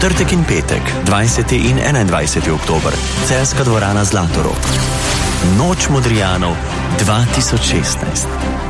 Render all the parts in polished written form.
Četrtek in petek, 20. in 21. oktober, Celjska dvorana Zlatorog. Noč Modrijanov 2016.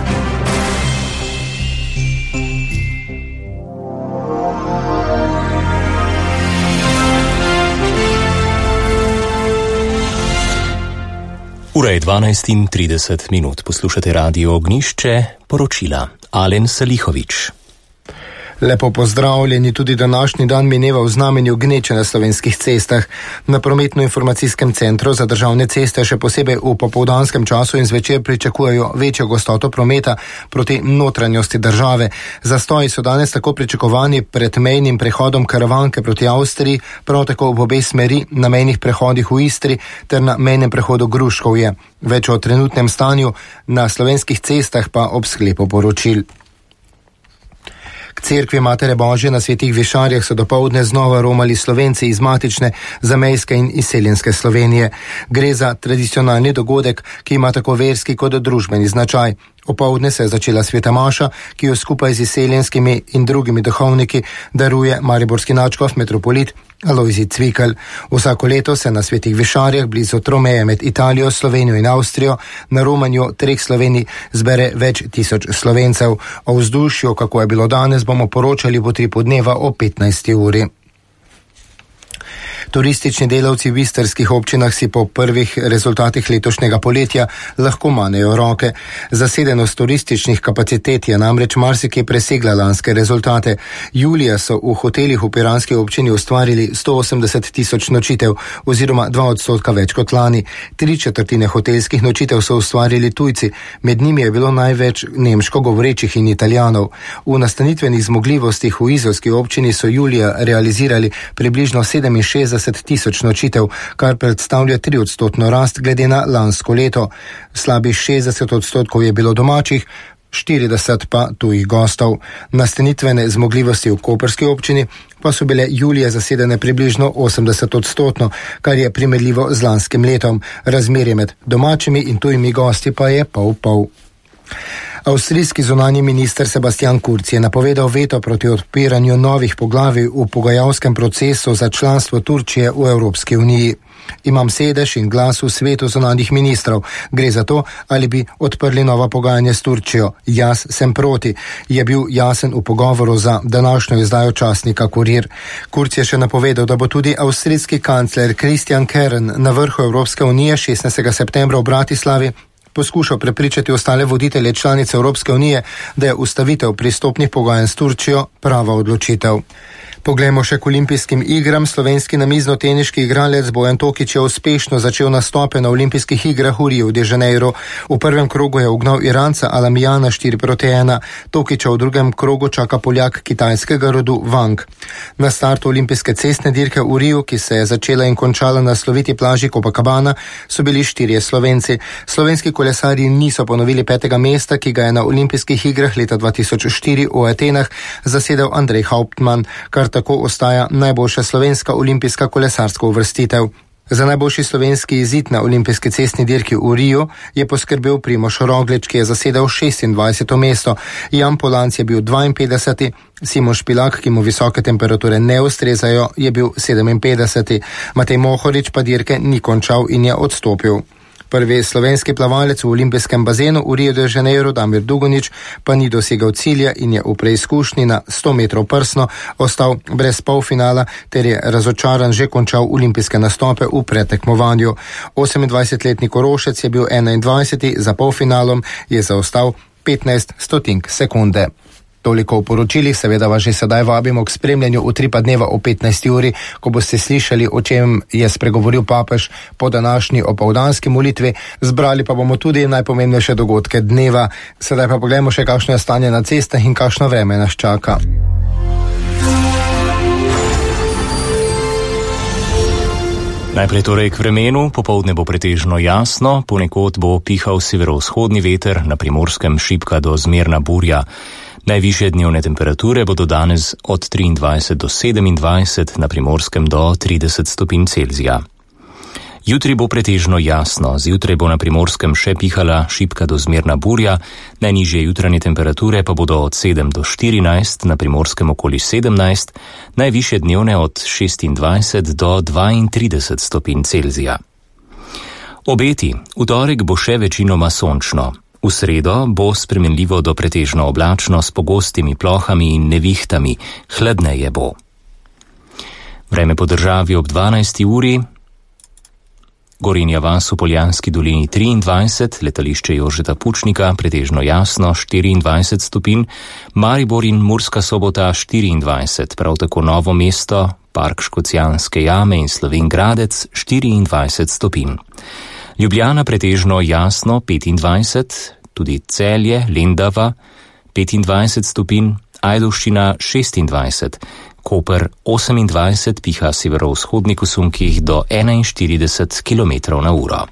Ura je 12:30. Poslušate Radio Ognjišče, poročila Alen Salihovič. Lepo pozdravljeni, tudi današnji dan mineva v znamenju gneče na slovenskih cestah. Na prometno-informacijskem centru za državne ceste še posebej v popoldanskem času in zvečer pričakujejo večjo gostoto prometa proti notranjosti države. Zastoji so danes tako pričakovani pred mejnim prehodom Karavanke proti Avstriji, prav tako v obe smeri na mejnih prehodih v Istri ter na mejnem prehodu Gruškovje. Več o trenutnem stanju na slovenskih cestah pa ob sklepu poročil. K cerkvi Matere Božje na Svetih Višarjah so dopoldne znova romali Slovenci iz matične, zamejske in izseljenske Slovenije. Gre za tradicionalni dogodek, ki ima tako verski kot družbeni značaj. Opoldne se je začela sveta maša, ki jo skupaj z izseljenskimi in drugimi duhovniki daruje mariborski nadškof metropolit Alojzij Cvikl. Vsako leto se na Svetih Višarjah blizu tromeje med Italijo, Slovenijo in Avstrijo na romanju treh Slovenij zbere več tisoč Slovencev. O vzdušju, kako je bilo danes, bomo poročali po 3 podneva o 15. uri. Turistični delavci v istrskih občinah si po prvih rezultatih letošnjega poletja lahko manejo roke. Zasedenost turističnih kapacitet je namreč marsikje presegla lanske rezultate. Julija so v hotelih v piranski občini ustvarili 180 tisoč nočitev oziroma 2% več kot lani. 3/4 hotelskih nočitev so ustvarili tujci, med njimi je bilo največ nemško govorečih in Italijanov. V nastanitvenih zmogljivostih v izolski občini so julija realizirali približno 67 tisoč nočitev, kar predstavlja 3% rast glede na lansko leto. Slabih 60% je bilo domačih, 40 pa tujih gostov. Nastanitvene zmogljivosti v koprski občini pa so bile julija zasedene približno 80%, kar je primerljivo z lanskim letom. Razmerje med domačimi in tujimi gosti pa je pol-pol. Avstrijski zunanji minister Sebastian Kurz je napovedal veto proti odpiranju novih poglavij v pogajalskem procesu za članstvo Turčije v Evropski uniji. Imam sedež in glas v svetu zunanjih ministrov. Gre za to, ali bi odprli nova pogajanja s Turčijo. Jaz sem proti, je bil jasen v pogovoru za današnjo izdajo časnika Kurir. Kurz je še napovedal, da bo tudi avstrijski kancler Christian Kern na vrhu Evropske unije 16. septembra v Bratislavi poskušal prepričati ostale voditelje članice Evropske unije, da je ustavitev pristopnih pogajanj s Turčijo prava odločitev. Poglejmo še k olimpijskim igram. Slovenski namiznoteniški igralec Bojan Tokič je uspešno začel nastope na olimpijskih igrah v Rio de Janeiro. V prvem krogu je ugnal Iranca Alamijana 4-1. Tokiča v drugem krogu čaka Poljak kitajskega rodu Wang. Na startu olimpijske cestne dirke v Riu, ki se je začela in končala na sloviti plaži Copacabana, so bili 4 Slovenci. Slovenski kolesarji niso ponovili 5. mesta, ki ga je na olimpijskih igrah leta 2004 v Atenah zasedel Andrej Hauptmann, kar tako ostaja najboljša slovenska olimpijska kolesarska uvrstitev. Za najboljši slovenski izid na olimpijski cestni dirki v Riu je poskrbel Primož Roglič, ki je zasedal 26. mesto. Jan Polanc je bil 52. Simon Špilak, ki mu visoke temperature ne ustrezajo, je bil 57. Matej Mohorič pa dirke ni končal in je odstopil. Prvi slovenski plavalec v olimpijskem bazenu v Rio de Janeiro, Damir Dugonič, pa ni dosegal cilja in je v preizkušnji na 100 metrov prsno ostal brez polfinala ter je razočaran že končal olimpijske nastope v pretekmovanju. 28-letni Korošec je bil 21. Za polfinalom je zaostal 15 stotink sekunde. Toliko v poročilih, seveda vas že sedaj vabimo k spremljanju v 3 dneva o 15. uri, ko boste slišali, o čem je spregovoril papež po današnji opoldanski molitvi. Zbrali pa bomo tudi najpomembnejše dogodke dneva. Sedaj pa pogledamo še, kakšno je stanje na cestah in kakšno vreme nas čaka. Najprej torej k vremenu. Popoldne bo pretežno jasno, ponekod bo pihal severovzhodni veter, na Primorskem šibka do zmerna burja. Najvišje dnevne temperature bodo danes od 23 do 27, na Primorskem do 30 stopinj Celzija. Jutri bo pretežno jasno, zjutraj bo na Primorskem še pihala šibka do zmerna burja, najnižje jutranje temperature pa bodo od 7 do 14, na Primorskem okoli 17, najvišje dnevne od 26 do 32 stopinj Celzija. Obeti. V torek bo še večinoma sončno. V sredo bo spremenljivo do pretežno oblačno s pogostimi plohami in nevihtami, hladneje bo. Vreme po državi ob 12. uri. Gorenja vas v Poljanski dolini 23, letališče Jožeta Pučnika, pretežno jasno 24 stopinj, Maribor in Murska Sobota 24, prav tako Novo mesto, Park Škocjanske jame in Slovenj Gradec 24 stopinj. Ljubljana pretežno jasno 25, tudi Celje, Lendava 25 stopinj, Ajdovščina 26, Koper 28, piha severovzhodnik v sunkih do 41 km/h.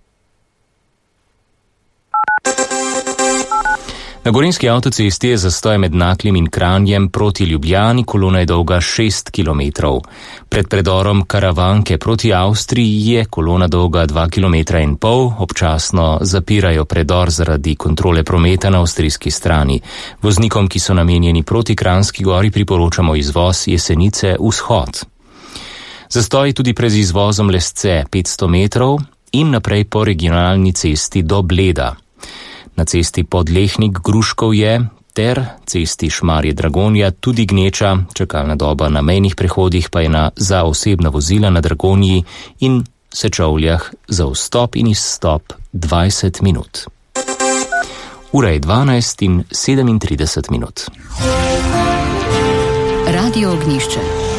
Na Gorenjski avtocesti je zastoj med Naklim in Kranjem proti Ljubljani, kolona je dolga 6 km. Pred predorom Karavanke proti Avstriji je kolona dolga 2,5 km, občasno zapirajo predor zaradi kontrole prometa na avstrijski strani. Voznikom, ki so namenjeni proti Kranjski gori, priporočamo izvoz Jesenice vzhod. Zastoj tudi pred izvozom Lesce 500 metrov in naprej po regionalni cesti do Bleda. Na cesti Podlehnik Gruškovje ter cesti Šmarje Dragonja tudi gneča, čakalna doba na mejnih prehodih pa je za osebna vozila na Dragonji in Sečovljah za vstop in izstop 20 minut. Ura je 12 in 37 minut. Radio Ognjišče.